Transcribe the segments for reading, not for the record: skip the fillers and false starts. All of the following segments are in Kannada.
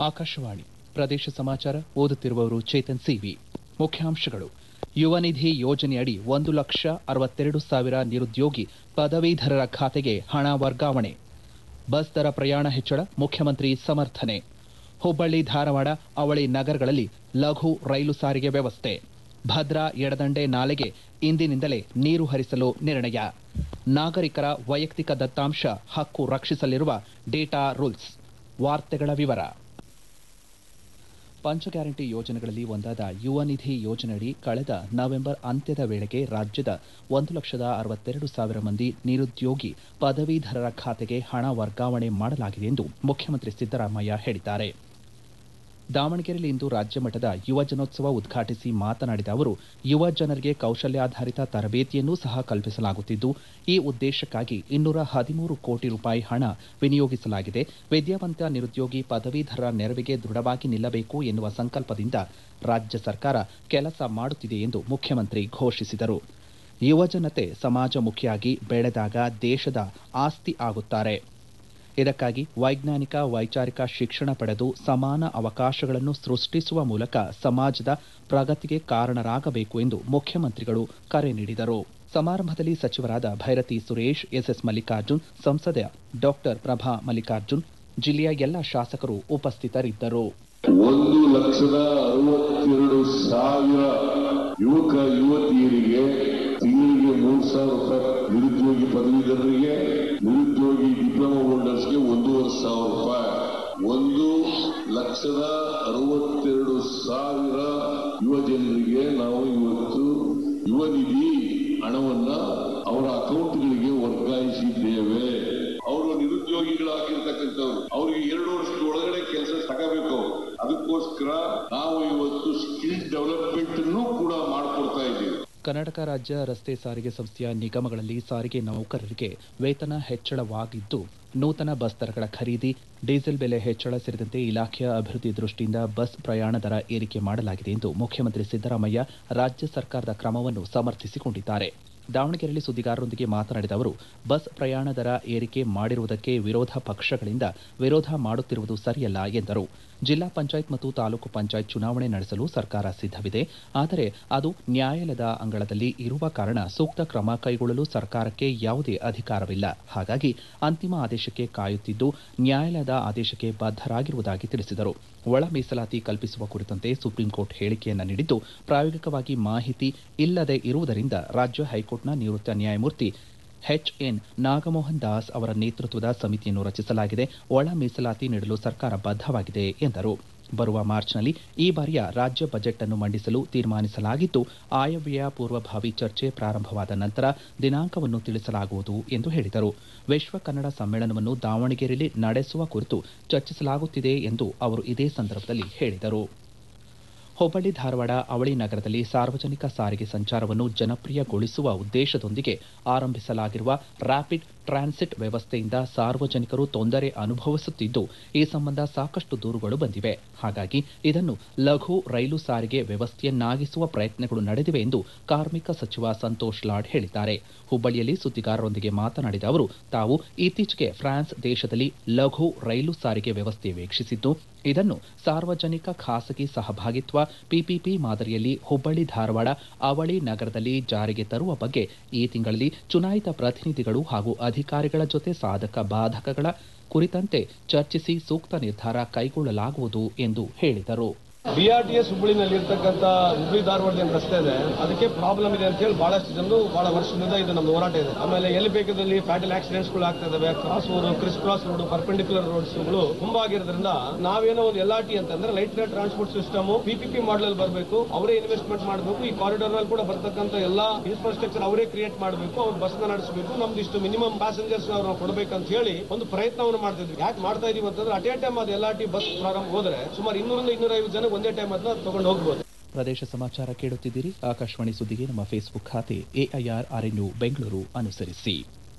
ಆಕಾಶವಾಣಿ ಪ್ರದೇಶ ಸಮಾಚಾರ ಓದುತ್ತಿರುವವರು ಚೇತನ್ ಸಿವಿ. ಮುಖ್ಯಾಂಶಗಳು: ಯುವ ನಿಧಿ ಯೋಜನೆಯಡಿ 1,62,000 ನಿರುದ್ಯೋಗಿ ಪದವೀಧರರ ಖಾತೆಗೆ ಹಣ ವರ್ಗಾವಣೆ. ಬಸ್ ದರ ಪ್ರಯಾಣ ಹೆಚ್ಚಳ ಮುಖ್ಯಮಂತ್ರಿ ಸಮರ್ಥನೆ. ಹುಬ್ಬಳ್ಳಿ ಧಾರವಾಡ ಅವಳಿ ನಗರಗಳಲ್ಲಿ ಲಘು ರೈಲು ಸಾರಿಗೆ ವ್ಯವಸ್ಥೆ. ಭದ್ರಾ ಎಡದಂಡೆ ನಾಲೆಗೆ ಇಂದಿನಿಂದಲೇ ನೀರು ಹರಿಸಲು ನಿರ್ಣಯ. ನಾಗರಿಕರ ವೈಯಕ್ತಿಕ ದತ್ತಾಂಶ ಹಕ್ಕು ರಕ್ಷಿಸಲಿರುವ ಡೇಟಾ ರೂಲ್ಸ್. ವಾರ್ತೆಗಳ ವಿವರ. ಪಂಚ ಗ್ಯಾರಂಟಿ ಯೋಜನೆಗಳಲ್ಲಿ ಒಂದಾದ ಯುವ ನಿಧಿ ಯೋಜನೆಯಡಿ ಕಳೆದ ನವೆಂಬರ್ ಅಂತ್ಯದ ವೇಳೆಗೆ ರಾಜ್ಯದ 1,62,000 ಮಂದಿ ನಿರುದ್ಯೋಗಿ ಪದವೀಧರರ ಖಾತೆಗೆ ಹಣ ವರ್ಗಾವಣೆ ಮಾಡಲಾಗಿದೆ ಎಂದು ಮುಖ್ಯಮಂತ್ರಿ ಸಿದ್ದರಾಮಯ್ಯ ಹೇಳಿದ್ದಾರೆ. ದಾವಣಗೆರೆಯಲ್ಲಿ ಇಂದು ರಾಜ್ಯ ಮಟ್ಟದ ಯುವ ಜನೋತ್ಸವ ಉದ್ಘಾಟಿಸಿ ಮಾತನಾಡಿದ ಅವರು, ಯುವ ಜನರಿಗೆ ಕೌಶಲ್ಯಾಧಾರಿತ ತರಬೇತಿಯನ್ನೂ ಸಹ ಕಲ್ಪಿಸಲಾಗುತ್ತಿದ್ದು, ಈ ಉದ್ದೇಶಕ್ಕಾಗಿ 213 ಕೋಟಿ ರೂಪಾಯಿ ಹಣ ವಿನಿಯೋಗಿಸಲಾಗಿದೆ. ವಿದ್ಯಾವಂತ ನಿರುದ್ಯೋಗಿ ಪದವೀಧರರ ನೆರವಿಗೆ ದೃಢವಾಗಿ ನಿಲ್ಲಬೇಕು ಎನ್ನುವ ಸಂಕಲ್ಪದಿಂದ ರಾಜ್ಯ ಸರ್ಕಾರ ಕೆಲಸ ಮಾಡುತ್ತಿದೆ ಎಂದು ಮುಖ್ಯಮಂತ್ರಿ ಘೋಷಿಸಿದರು. ಯುವಜನತೆ ಸಮಾಜಮುಖಿಯಾಗಿ ಬೆಳೆದಾಗ ದೇಶದ ಆಸ್ತಿ ಆಗುತ್ತಾರೆ. ಇದಕ್ಕಾಗಿ ವೈಜ್ಞಾನಿಕ ವೈಚಾರಿಕ ಶಿಕ್ಷಣ ಪಡೆದು ಸಮಾನ ಅವಕಾಶಗಳನ್ನು ಸೃಷ್ಟಿಸುವ ಮೂಲಕ ಸಮಾಜದ ಪ್ರಗತಿಗೆ ಕಾರಣರಾಗಬೇಕು ಎಂದು ಮುಖ್ಯಮಂತ್ರಿಗಳು ಕರೆ ನೀಡಿದರು. ಸಮಾರಂಭದಲ್ಲಿ ಸಚಿವರಾದ ಭೈರತಿ ಸುರೇಶ್, ಎಸ್ಎಸ್ ಮಲ್ಲಿಕಾರ್ಜುನ್, ಸಂಸದ ಡಾಕ್ಟರ್ ಪ್ರಭಾ ಮಲ್ಲಿಕಾರ್ಜುನ್, ಜಿಲ್ಲೆಯ ಎಲ್ಲ ಶಾಸಕರು ಉಪಸ್ಥಿತರಿದ್ದರು. 1,62,000 ಯುವಕ ಯುವತಿಯರಿಗೆ ತಿಂಗಳಿಗೆ 3,000 ರೂಪಾಯಿ, ನಿರುದ್ಯೋಗಿ ಪದವೀಧರರಿಗೆ, ನಿರುದ್ಯೋಗಿ ಡಿಪ್ಲೊಮಾ ಹೋಲ್ಡರ್ಸ್ಗೆ 1,500 ರೂಪಾಯಿ. 1,62,000 ಯುವ ಜನರಿಗೆ ನಾವು ಇವತ್ತು ಯುವ ನಿಧಿ ಹಣವನ್ನ ಅವರ ಅಕೌಂಟ್ಗಳಿಗೆ ವರ್ಗಾಯಿಸಿದ್ದೇವೆ. ಅವರು ನಿರುದ್ಯೋಗಿಗಳಾಗಿರ್ತಕ್ಕಂಥವ್ರು, ಅವರಿಗೆ 2 ವರ್ಷದ ಒಳಗಡೆ ಕೆಲಸ ತಗೋಬೇಕು. ಅದಕ್ಕೋಸ್ಕರ ನಾವು ಇವತ್ತು ಸ್ಕಿಲ್ ಡೆವಲಪ್ಮೆಂಟ್ ಅನ್ನು ಕೂಡ ಮಾಡಿಕೊಡ್ತಾ ಇದ್ದೀವಿ. ಕರ್ನಾಟಕ ರಾಜ್ಯ ರಸ್ತೆ ಸಾರಿಗೆ ಸಂಸ್ಥೆಯ ನಿಗಮಗಳಲ್ಲಿ ಸಾರಿಗೆ ನೌಕರರಿಗೆ ವೇತನ ಹೆಚ್ಚಳವಾಗಿದ್ದು, ನೂತನ ಬಸ್ ದರಗಳ ಖರೀದಿ, ಡೀಸೆಲ್ ಬೆಲೆ ಹೆಚ್ಚಳ ಸೇರಿದಂತೆ ಇಲಾಖೆಯ ಅಭಿವೃದ್ಧಿ ದೃಷ್ಟಿಯಿಂದ ಬಸ್ ಪ್ರಯಾಣ ದರ ಏರಿಕೆ ಮಾಡಲಾಗಿದೆ ಎಂದು ಮುಖ್ಯಮಂತ್ರಿ ಸಿದ್ದರಾಮಯ್ಯ ರಾಜ್ಯ ಸರ್ಕಾರದ ಕ್ರಮವನ್ನು ಸಮರ್ಥಿಸಿಕೊಂಡಿದ್ದಾರೆ. ದಾವಣಗೆರೆಯಲ್ಲಿ ಸುದ್ದಿಗಾರರೊಂದಿಗೆ ಮಾತನಾಡಿದ ಅವರು, ಬಸ್ ಪ್ರಯಾಣ ದರ ಏರಿಕೆ ಮಾಡಿರುವುದಕ್ಕೆ ವಿರೋಧ ಪಕ್ಷಗಳಿಂದ ವಿರೋಧ ಮಾಡುತ್ತಿರುವುದು ಸರಿಯಲ್ಲ ಎಂದರು. ಜಿಲ್ಲಾ ಪಂಚಾಯತ್ ಮತ್ತು ತಾಲೂಕು ಪಂಚಾಯತ್ ಚುನಾವಣೆ ನಡೆಸಲು ಸರ್ಕಾರ ಸಿದ್ಧವಿದೆ. ಆದರೆ ಅದು ನ್ಯಾಯಾಲಯದ ಅಂಗಳದಲ್ಲಿ ಇರುವ ಕಾರಣ ಸೂಕ್ತ ಕ್ರಮ ಕೈಗೊಳ್ಳಲು ಸರ್ಕಾರಕ್ಕೆ ಯಾವುದೇ ಅಧಿಕಾರವಿಲ್ಲ. ಹಾಗಾಗಿ ಅಂತಿಮ ಆದೇಶಕ್ಕೆ ಕಾಯುತ್ತಿದ್ದು, ನ್ಯಾಯಾಲಯದ ಆದೇಶಕ್ಕೆ ಬದ್ಧರಾಗಿರುವುದಾಗಿ ತಿಳಿಸಿದರು. ಒಳ ಮೀಸಲಾತಿ ಕಲ್ಪಿಸುವ ಕುರಿತಂತೆ ಸುಪ್ರೀಂಕೋರ್ಟ್ ಹೇಳಿಕೆಯನ್ನು ನೀಡಿದ್ದು, ಪ್ರಾಯೋಗಿಕವಾಗಿ ಮಾಹಿತಿ ಇಲ್ಲದೆ ಇರುವುದರಿಂದ ರಾಜ್ಯ ಹೈಕೋರ್ಟ್ನ ನಿವೃತ್ತ ನ್ಯಾಯಮೂರ್ತಿ ಎನ್ ನಾಗಮೋಹನ್ ದಾಸ್ ಅವರ ನೇತೃತ್ವದ ಸಮಿತಿಯನ್ನು ರಚಿಸಲಾಗಿದೆ. ಒಳ ಮೀಸಲಾತಿ ನೀಡಲು ಸರ್ಕಾರ ಬದ್ಧವಾಗಿದೆ ಎಂದರು. ಬರುವ ಮಾರ್ಚ್ನಲ್ಲಿ ಈ ಬಾರಿಯ ರಾಜ್ಯ ಬಜೆಟ್ ಅನ್ನು ಮಂಡಿಸಲು ತೀರ್ಮಾನಿಸಲಾಗಿದ್ದು, ಆಯವ್ಯಯ ಪೂರ್ವಭಾವಿ ಚರ್ಚೆ ಪ್ರಾರಂಭವಾದ ನಂತರ ದಿನಾಂಕವನ್ನು ತಿಳಿಸಲಾಗುವುದು ಎಂದು ಹೇಳಿದರು. ವಿಶ್ವ ಕನ್ನಡ ಸಮ್ಮೇಳನವನ್ನು ದಾವಣಗೆರೆಯಲ್ಲಿ ನಡೆಸುವ ಕುರಿತು ಚರ್ಚಿಸಲಾಗುತ್ತಿದೆ ಎಂದು ಅವರು ಇದೇ ಸಂದರ್ಭದಲ್ಲಿ ಹೇಳಿದರು. ಹುಬ್ಬಳ್ಳಿ ಧಾರವಾಡ ಅವಳಿ ನಗರದಲ್ಲಿ ಸಾರ್ವಜನಿಕ ಸಾರಿಗೆ ಸಂಚಾರವನ್ನು ಜನಪ್ರಿಯಗೊಳಿಸುವ ಉದ್ದೇಶದೊಂದಿಗೆ ಆರಂಭಿಸಲಾಗಿರುವ ರ್ಯಾಪಿಡ್ ಟ್ರಾನ್ಸಿಟ್ ವ್ಯವಸ್ಥೆಯಿಂದ ಸಾರ್ವಜನಿಕರು ತೊಂದರೆ ಅನುಭವಿಸುತ್ತಿದ್ದು, ಈ ಸಂಬಂಧ ಸಾಕಷ್ಟು ದೂರುಗಳು ಬಂದಿವೆ. ಹಾಗಾಗಿ ಇದನ್ನು ಲಘು ರೈಲು ಸಾರಿಗೆ ವ್ಯವಸ್ಥೆಯನ್ನಾಗಿಸುವ ಪ್ರಯತ್ನಗಳು ನಡೆದಿವೆ ಎಂದು ಕಾರ್ಮಿಕ ಸಚಿವ ಸಂತೋಷ್ ಲಾಡ್ ಹೇಳಿದ್ದಾರೆ. ಹುಬ್ಬಳ್ಳಿಯಲ್ಲಿ ಸುದ್ದಿಗಾರರೊಂದಿಗೆ ಮಾತನಾಡಿದ ಅವರು, ತಾವು ಇತ್ತೀಚೆಗೆ ಫ್ರಾನ್ಸ್ ದೇಶದಲ್ಲಿ ಲಘು ರೈಲು ಸಾರಿಗೆ ವ್ಯವಸ್ಥೆ ವೀಕ್ಷಿಸಿದ್ದು, ಇದನ್ನು ಸಾರ್ವಜನಿಕ ಖಾಸಗಿ ಸಹಭಾಗಿತ್ವ ಪಿಪಿಪಿ ಮಾದರಿಯಲ್ಲಿ ಹುಬ್ಬಳ್ಳಿ ಧಾರವಾಡ ಅವಳಿ ನಗರದಲ್ಲಿ ಜಾರಿಗೆ ತರುವ ಬಗ್ಗೆ ಈ ತಿಂಗಳಲ್ಲಿ ಚುನಾಯಿತ ಪ್ರತಿನಿಧಿಗಳು ಹಾಗೂ ಅಧಿಕಾರಿಗಳ ಜೊತೆ ಸಾಧಕ ಬಾಧಕಗಳ ಕುರಿತಂತೆ ಚರ್ಚಿಸಿ ಸೂಕ್ತ ನಿರ್ಧಾರ ಕೈಗೊಳ್ಳಲಾಗುವುದು ಎಂದು ಹೇಳಿದರು. BRTS ಹುಬ್ಬಳ್ಳಿನಲ್ಲಿರ್ತಕ್ಕಂಥ ಹುಬ್ಬಳ್ಳಿ ಧಾರವಾಡ ರಸ್ತೆ ಇದೆ, ಅದಕ್ಕೆ ಪ್ರಾಬ್ಲಮ್ ಇದೆ ಅಂತ ಹೇಳಿ ಬಹಳಷ್ಟು ಜನರು ಬಹಳ ವರ್ಷದಿಂದ ಇದು ನಮ್ದು ಹೋರಾಟ ಇದೆ. ಆಮೇಲೆ ಎಲ್ಲಿ ಬೇಕಾದಲ್ಲಿ ಫ್ಯಾಟಲ್ ಆಕ್ಸಿಡೆಂಟ್ಸ್ಗಳು ಆಗ್ತಾ ಇದಾವೆ. Cross road, criss cross road, perpendicular ರೋಡ್ಸ್ಗಳು ತುಂಬಾ ಆಗಿರೋದ್ರಿಂದ ನಾವೇನೋ ಒಂದು LRT ಅಂತಂದ್ರೆ light rail transport system PPP model ಬರಬೇಕು. ಅವರೇ ಇನ್ವೆಸ್ಟ್ಮೆಂಟ್ ಮಾಡಬೇಕು. ಈ ಕಾರಿಡಾರ್ ನಲ್ಲಿ ಕೂಡ ಬರ್ತಕ್ಕಂಥ ಎಲ್ಲಾ ಇನ್ಫ್ರಾಸ್ಟ್ರಕ್ಚರ್ ಅವರೇ ಕ್ರಿಯೇಟ್ ಮಾಡಬೇಕು. ಅವ್ರು ಬಸ್ ನ ನಡೆಸಬೇಕು. ನಮ್ದು ಇಷ್ಟು ಮಿನಿಮಮ್ ಪ್ಯಾಸೆಂಜರ್ಸ್ ನಾವು ಕೊಡಬೇಕಂತ ಹೇಳಿ ಒಂದು ಪ್ರಯತ್ನವನ್ನು ಮಾಡ್ತಿದ್ವಿ. ಯಾಕೆ ಮಾಡ್ತಾ ಇದೀವಿ ಅಂತಂದ್ರೆ ಅಟ್ ಎ ಟೈಮ್ ಅದು LRT ಬಸ್ ಪ್ರಾರಂಭ ಹೋದ್ರೆ ಸುಮಾರು 200-250 ಜನ ಒಂದೇ ಟೈಮ್ ಅದನ್ನ ತಗೊಂಡು ಹೋಗ್ಬೋದು. ಪ್ರದೇಶ ಸಮಾಚಾರ ಕೇಳುತ್ತಿದ್ದೀರಿ. ಆಕಾಶವಾಣಿ ಸುದ್ದಿಗೆ ನಮ್ಮ ಫೇಸ್ಬುಕ್ ಖಾತೆ AIR RNU ಬೆಂಗಳೂರು ಅನುಸರಿಸಿ.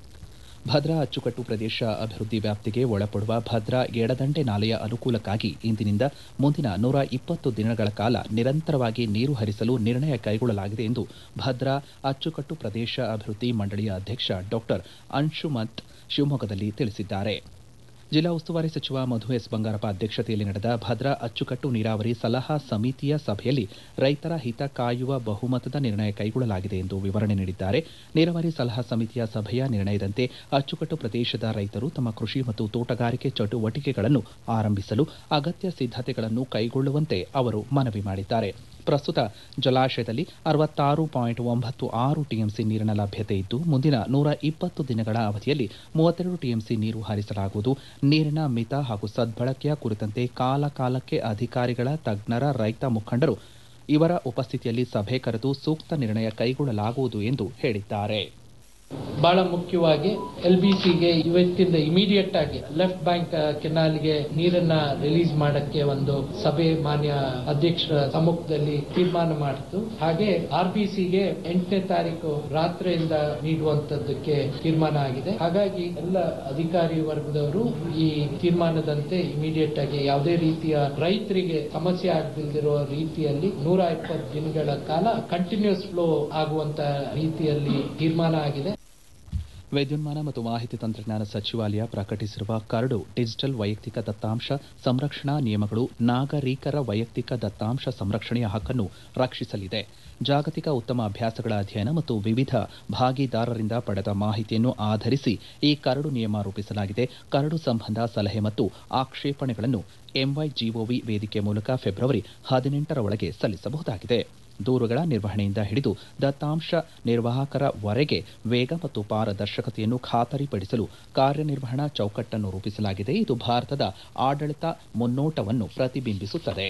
ಭದ್ರಾ ಅಚ್ಚುಕಟ್ಟು ಪ್ರದೇಶ ಅಭಿವೃದ್ಧಿ ವ್ಯಾಪ್ತಿಗೆ ಒಳಪಡುವ ಭದ್ರಾ ಎಡದಂಡೆ ನಾಲೆಯ ಅನುಕೂಲಕ್ಕಾಗಿ ಇಂದಿನಿಂದ ಮುಂದಿನ 120 ದಿನಗಳ ಕಾಲ ನಿರಂತರವಾಗಿ ನೀರು ಹರಿಸಲು ನಿರ್ಣಯ ಕೈಗೊಳ್ಳಲಾಗಿದೆ ಎಂದು ಭದ್ರಾ ಅಚ್ಚುಕಟ್ಟು ಪ್ರದೇಶ ಅಭಿವೃದ್ಧಿ ಮಂಡಳಿಯ ಅಧ್ಯಕ್ಷ ಡಾಕ್ಟರ್ ಅಂಶುಮಂತ್ ಶಿವಮೊಗ್ಗದಲ್ಲಿ ತಿಳಿಸಿದ್ದಾರೆ. ಜಿಲ್ಲಾ ಉಸ್ತುವಾರಿ ಸಚಿವ ಮಧು ಎಸ್ ಬಂಗಾರಪ್ಪ ಅಧ್ಯಕ್ಷತೆಯಲ್ಲಿ ನಡೆದ ಭದ್ರಾ ಅಚ್ಚುಕಟ್ಟು ನೀರಾವರಿ ಸಲಹಾ ಸಮಿತಿಯ ಸಭೆಯಲ್ಲಿ ರೈತರ ಹಿತ ಕಾಯುವ ಬಹುಮತದ ನಿರ್ಣಯ ಕೈಗೊಳ್ಳಲಾಗಿದೆ ಎಂದು ವಿವರಣೆ ನೀಡಿದ್ದಾರೆ. ನೀರಾವರಿ ಸಲಹಾ ಸಮಿತಿಯ ಸಭೆಯ ನಿರ್ಣಯದಂತೆ ಅಚ್ಚುಕಟ್ಟು ಪ್ರದೇಶದ ರೈತರು ತಮ್ಮ ಕೃಷಿ ಮತ್ತು ತೋಟಗಾರಿಕೆ ಚಟುವಟಿಕೆಗಳನ್ನು ಆರಂಭಿಸಲು ಅಗತ್ಯ ಸಿದ್ಧತೆಗಳನ್ನು ಕೈಗೊಳ್ಳುವಂತೆ ಅವರು ಮನವಿ ಮಾಡಿದ್ದಾರೆ. ಪ್ರಸ್ತುತ ಜಲಾಶಯದಲ್ಲಿ 66.96 ಟಿಎಂಸಿ ನೀರಿನ ಲಭ್ಯತೆ ಇದ್ದು, ಮುಂದಿನ 120 ದಿನಗಳ ಅವಧಿಯಲ್ಲಿ 32 ಟಿಎಂಸಿ ನೀರು ಹರಿಸಲಾಗುವುದು. ನೀರಿನ ಮಿತ ಹಾಗೂ ಸದ್ಬಳಕೆಯ ಕುರಿತಂತೆ ಕಾಲಕಾಲಕ್ಕೆ ಅಧಿಕಾರಿಗಳ, ತಜ್ಞರ, ರೈತ ಮುಖಂಡರು ಇವರ ಉಪಸ್ಥಿತಿಯಲ್ಲಿ ಸಭೆ ಕರೆದು ಸೂಕ್ತ ನಿರ್ಣಯ ಕೈಗೊಳ್ಳಲಾಗುವುದು ಎಂದು ಹೇಳಿದ್ದಾರೆ. ಬಹಳ ಮುಖ್ಯವಾಗಿ LBCಗೆ ಇವತ್ತಿಂದ ಇಮಿಡಿಯೇಟ್ ಆಗಿ ಲೆಫ್ಟ್ ಬ್ಯಾಂಕ್ ಕೆನಾಲ್ಗೆ ನೀರನ್ನ ರಿಲೀಸ್ ಮಾಡಕ್ಕೆ ಒಂದು ಸಭೆ ಮಾನ್ಯ ಅಧ್ಯಕ್ಷರ ಸಮ್ಮುಖದಲ್ಲಿ ತೀರ್ಮಾನ ಮಾಡಿತು. ಹಾಗೆ RBCಗೆ 8ನೇ ತಾರೀಕು ರಾತ್ರಿಯಿಂದ ನೀಡುವಂತದ್ದಕ್ಕೆ ತೀರ್ಮಾನ ಆಗಿದೆ. ಹಾಗಾಗಿ ಎಲ್ಲ ಅಧಿಕಾರಿ ವರ್ಗದವರು ಈ ತೀರ್ಮಾನದಂತೆ ಇಮಿಡಿಯೇಟ್ ಆಗಿ ಯಾವುದೇ ರೀತಿಯ ರೈತರಿಗೆ ಸಮಸ್ಯೆ ಆಗದಿರುವ ರೀತಿಯಲ್ಲಿ 120 ದಿನಗಳ ಕಾಲ ಕಂಟಿನ್ಯೂಸ್ ಫ್ಲೋ ಆಗುವಂತ ರೀತಿಯಲ್ಲಿ ತೀರ್ಮಾನ ಆಗಿದೆ. ವಿದ್ಯುನ್ಮಾನ ಮತ್ತು ಮಾಹಿತಿ ತಂತ್ರಜ್ಞಾನ ಸಚಿವಾಲಯ ಪ್ರಕಟಿಸಿರುವ ಕರಡು ಡಿಜಿಟಲ್ ವೈಯಕ್ತಿಕ ದತ್ತಾಂಶ ಸಂರಕ್ಷಣಾ ನಿಯಮಗಳು ನಾಗರಿಕರ ವೈಯಕ್ತಿಕ ದತ್ತಾಂಶ ಸಂರಕ್ಷಣೆಯ ಹಕ್ಕನ್ನು ರಕ್ಷಿಸಲಿದೆ. ಜಾಗತಿಕ ಉತ್ತಮ ಅಭ್ಯಾಸಗಳ ಅಧ್ಯಯನ ಮತ್ತು ವಿವಿಧ ಭಾಗಿದಾರರಿಂದ ಪಡೆದ ಮಾಹಿತಿಯನ್ನು ಆಧರಿಸಿ ಈ ಕರಡು ನಿಯಮ ರೂಪಿಸಲಾಗಿದೆ. ಕರಡು ಸಂಬಂಧ ಸಲಹೆ ಮತ್ತು ಆಕ್ಷೇಪಣೆಗಳನ್ನು MyGOV ವೇದಿಕೆ ಮೂಲಕ ಫೆಬ್ರವರಿ 18ರ ಒಳಗೆ ಸಲ್ಲಿಸಬಹುದಾಗಿದೆ. ದೂರುಗಳ ನಿರ್ವಹಣೆಯಿಂದ ಹಿಡಿದು ದತ್ತಾಂಶ ನಿರ್ವಾಹಕರವರೆಗೆ ವೇಗ ಮತ್ತು ಪಾರದರ್ಶಕತೆಯನ್ನು ಖಾತರಿಪಡಿಸಲು ಕಾರ್ಯನಿರ್ವಹಣಾ ಚೌಕಟ್ಟನ್ನು ರೂಪಿಸಲಾಗಿದೆ. ಇದು ಭಾರತದ ಆಡಳಿತ ಮುನ್ನೋಟವನ್ನು ಪ್ರತಿಬಿಂಬಿಸುತ್ತದೆ.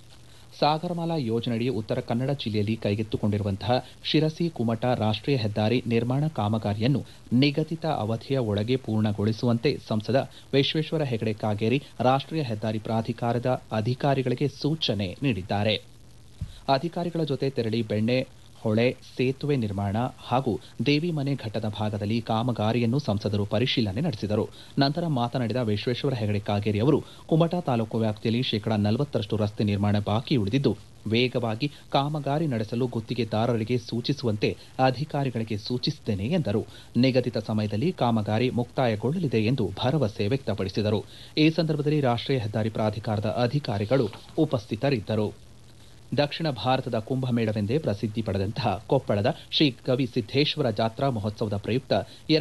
ಸಾಗರಮಾಲಾ ಯೋಜನೆಯಡಿ ಉತ್ತರ ಕನ್ನಡ ಜಿಲ್ಲೆಯಲ್ಲಿ ಕೈಗೆತ್ತಿಕೊಂಡಿರುವಂತಹ ಶಿರಸಿ ಕುಮಟಾ ರಾಷ್ಟ್ರೀಯ ಹೆದ್ದಾರಿ ನಿರ್ಮಾಣ ಕಾಮಗಾರಿಯನ್ನು ನಿಗದಿತ ಅವಧಿಯ ಒಳಗೆ ಪೂರ್ಣಗೊಳಿಸುವಂತೆ ಸಂಸದ ವಿಶ್ವೇಶ್ವರ ಹೆಗಡೆ ಕಾಗೇರಿ ರಾಷ್ಟ್ರೀಯ ಹೆದ್ದಾರಿ ಪ್ರಾಧಿಕಾರದ ಅಧಿಕಾರಿಗಳಿಗೆ ಸೂಚನೆ ನೀಡಿದ್ದಾರೆ. ಅಧಿಕಾರಿಗಳ ಜೊತೆ ತೆರಳಿ ಬೆಣ್ಣೆ ಹೊಳೆ ಸೇತುವೆ ನಿರ್ಮಾಣ ಹಾಗೂ ದೇವಿಮನೆ ಘಟ್ಟದ ಭಾಗದಲ್ಲಿ ಕಾಮಗಾರಿಯನ್ನು ಸಂಸದರು ಪರಿಶೀಲನೆ ನಡೆಸಿದರು. ನಂತರ ಮಾತನಾಡಿದ ವಿಶ್ವೇಶ್ವರ ಹೆಗಡೆ ಕಾಗೇರಿ ಅವರು, ಕುಮಟಾ ತಾಲೂಕು ವ್ಯಾಪ್ತಿಯಲ್ಲಿ 40% ರಸ್ತೆ ನಿರ್ಮಾಣ ಬಾಕಿ ಉಳಿದಿದ್ದು, ವೇಗವಾಗಿ ಕಾಮಗಾರಿ ನಡೆಸಲು ಗುತ್ತಿಗೆದಾರರಿಗೆ ಸೂಚಿಸುವಂತೆ ಅಧಿಕಾರಿಗಳಿಗೆ ಸೂಚಿಸಿದ್ದೇನೆ ಎಂದರು. ನಿಗದಿತ ಸಮಯದಲ್ಲಿ ಕಾಮಗಾರಿ ಮುಕ್ತಾಯಗೊಳ್ಳಲಿದೆ ಎಂದು ಭರವಸೆ ವ್ಯಕ್ತಪಡಿಸಿದರು. ಈ ಸಂದರ್ಭದಲ್ಲಿ ರಾಷ್ಟ್ರೀಯ ಹೆದ್ದಾರಿ ಪ್ರಾಧಿಕಾರದ ಅಧಿಕಾರಿಗಳು ಉಪಸ್ಥಿತರಿದ್ದರು. ದಕ್ಷಿಣ ಭಾರತದ ಕುಂಭಮೇಳವೆಂದೇ ಪ್ರಸಿದ್ಧಿ ಪಡೆದಂತಹ ಕೊಪ್ಪಳದ ಶ್ರೀ ಗವಿಸಿದ್ದೇಶ್ವರ ಜಾತ್ರಾ ಮಹೋತ್ಸವದ ಪ್ರಯುಕ್ತ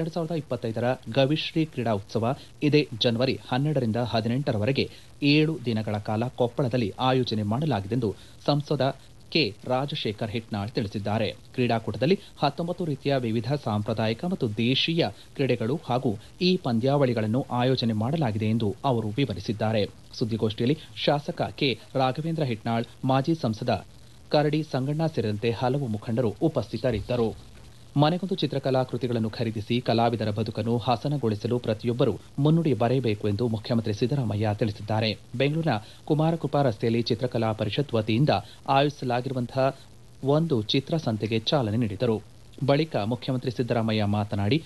2025ರ ಗವಿಶ್ರೀ ಕ್ರೀಡಾ ಉತ್ಸವ ಇದೇ ಜನವರಿ 12ರಿಂದ 18ರವರೆಗೆ 7 ದಿನಗಳ ಕಾಲ ಕೊಪ್ಪಳದಲ್ಲಿ ಆಯೋಜನೆ ಮಾಡಲಾಗಿದೆಂದು ಸಂಸದ ಕೆ ರಾಜಶೇಖರ್ ಹಿಟ್ನಾಳ್ ತಿಳಿಸಿದ್ದಾರೆ. ಕ್ರೀಡಾಕೂಟದಲ್ಲಿ 19 ರೀತಿಯ ವಿವಿಧ ಸಾಂಪ್ರದಾಯಿಕ ಮತ್ತು ದೇಶೀಯ ಕ್ರೀಡೆಗಳು ಹಾಗೂ ಈ ಪಂದ್ಯಾವಳಿಗಳನ್ನು ಆಯೋಜನೆ ಮಾಡಲಾಗಿದೆ ಎಂದು ಅವರು ವಿವರಿಸಿದ್ದಾರೆ. ಸುದ್ದಿಗೋಷ್ಠಿಯಲ್ಲಿ ಶಾಸಕ ಕೆ ರಾಘವೇಂದ್ರ ಹಿಟ್ನಾಳ್, ಮಾಜಿ ಸಂಸದ ಕರಡಿ ಸಂಗಣ್ಣ ಸೇರಿದಂತೆ ಹಲವು ಮುಖಂಡರು ಉಪಸ್ಥಿತರಿದ್ದರು. ಮನೆಗೊಂದು ಚಿತ್ರಕಲಾ ಕೃತಿಗಳನ್ನು ಖರೀದಿಸಿ ಕಲಾವಿದರ ಬದುಕನ್ನು ಹಸನಗೊಳಿಸಲು ಪ್ರತಿಯೊಬ್ಬರು ಮುನ್ನುಡಿ ಬರೆಯಬೇಕು ಎಂದು ಮುಖ್ಯಮಂತ್ರಿ ಸಿದ್ದರಾಮಯ್ಯ ತಿಳಿಸಿದ್ದಾರೆ. ಬೆಂಗಳೂರಿನ ಕುಮಾರಕೃಪಾ ರಸ್ತೆಯಲ್ಲಿ ಚಿತ್ರಕಲಾ ಪರಿಷತ್ ವತಿಯಿಂದ ಆಯೋಜಿಸಲಾಗಿರುವಂತಹ ಒಂದು ಚಿತ್ರಸಂತೆಗೆ ಚಾಲನೆ ನೀಡಿದರು. ಬಳಿಕ ಮುಖ್ಯಮಂತ್ರಿ ಸಿದ್ದರಾಮಯ್ಯ ಮಾತನಾಡಿ,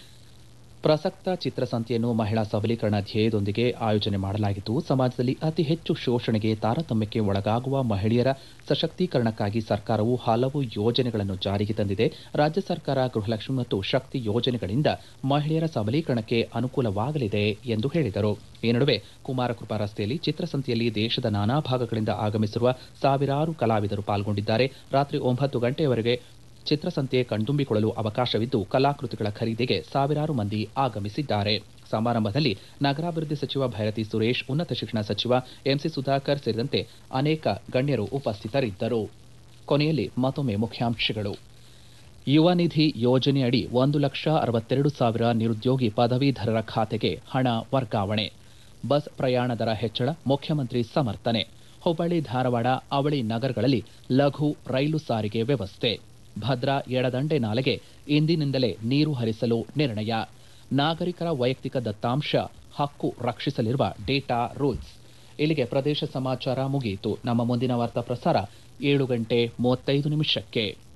ಪ್ರಸಕ್ತ ಚಿತ್ರಸಂತೆಯನ್ನು ಮಹಿಳಾ ಸಬಲೀಕರಣ ಧ್ಯೇಯದೊಂದಿಗೆ ಆಯೋಜನೆ ಮಾಡಲಾಗಿದ್ದು, ಸಮಾಜದಲ್ಲಿ ಅತಿ ಹೆಚ್ಚು ಶೋಷಣೆಗೆ, ತಾರತಮ್ಯಕ್ಕೆ ಒಳಗಾಗುವ ಮಹಿಳೆಯರ ಸಶಕ್ತೀಕರಣಕ್ಕಾಗಿ ಸರ್ಕಾರವು ಹಲವು ಯೋಜನೆಗಳನ್ನು ಜಾರಿಗೆ ತಂದಿದೆ. ರಾಜ್ಯ ಸರ್ಕಾರ ಗೃಹಲಕ್ಷ್ಮಿ ಮತ್ತು ಶಕ್ತಿ ಯೋಜನೆಗಳಿಂದ ಮಹಿಳೆಯರ ಸಬಲೀಕರಣಕ್ಕೆ ಅನುಕೂಲವಾಗಲಿದೆ ಎಂದು ಹೇಳಿದರು. ಈ ನಡುವೆ ಕುಮಾರಕೃಪಾ ರಸ್ತೆಯಲ್ಲಿ ಚಿತ್ರಸಂತೆಯಲ್ಲಿ ದೇಶದ ನಾನಾ ಭಾಗಗಳಿಂದ ಆಗಮಿಸಿರುವ ಸಾವಿರಾರು ಕಲಾವಿದರು ಪಾಲ್ಗೊಂಡಿದ್ದಾರೆ. ರಾತ್ರಿ 9 ಗಂಟೆಯವರೆಗೆ ಚಿತ್ರಸಂತೆ ಕಣ್ತುಂಬಿಕೊಳ್ಳಲು ಅವಕಾಶವಿದ್ದು, ಕಲಾಕೃತಿಗಳ ಖರೀದಿಗೆ ಸಾವಿರಾರು ಮಂದಿ ಆಗಮಿಸಿದ್ದಾರೆ. ಸಮಾರಂಭದಲ್ಲಿ ನಗರಾಭಿವೃದ್ಧಿ ಸಚಿವ ಭೈರತಿ ಸುರೇಶ್, ಉನ್ನತ ಶಿಕ್ಷಣ ಸಚಿವ ಎಂಸಿ ಸುಧಾಕರ್ ಸೇರಿದಂತೆ ಅನೇಕ ಗಣ್ಯರು ಉಪಸ್ಥಿತರಿದ್ದರು. ಕೊನೆಯಲ್ಲಿ ಮತ್ತೊಮ್ಮೆ ಮುಖ್ಯಾಂಶಗಳು. ಯುವ ನಿಧಿ ಯೋಜನೆಯಡಿ 1,62,000 ನಿರುದ್ಯೋಗಿ ಪದವೀಧರರ ಖಾತೆಗೆ ಹಣ ವರ್ಗಾವಣೆ. ಬಸ್ ಪ್ರಯಾಣ ದರ ಹೆಚ್ಚಳ, ಮುಖ್ಯಮಂತ್ರಿ ಸಮರ್ಥನೆ. ಹುಬ್ಬಳ್ಳಿ, ಧಾರವಾಡ, ಅವಳಿ ನಗರಗಳಲ್ಲಿ ಲಘು ರೈಲು ಸಾರಿಗೆ ವ್ಯವಸ್ಥೆ. ಭದ್ರಾ ಎಡದಂಡೆ ನಾಲೆಗೆ ಇಂದಿನಿಂದಲೇ ನೀರು ಹರಿಸಲು ನಿರ್ಣಯ. ನಾಗರಿಕರ ವೈಯಕ್ತಿಕ ದತ್ತಾಂಶ ಹಕ್ಕು ರಕ್ಷಿಸಲಿರುವ ಡೇಟಾ ರೂಲ್ಸ್. ಇಲ್ಲಿಗೆ ಪ್ರದೇಶ ಸಮಾಚಾರ ಮುಗಿಯಿತು. ನಮ್ಮ ಮುಂದಿನ ವಾರ್ತಾ ಪ್ರಸಾರ 7:35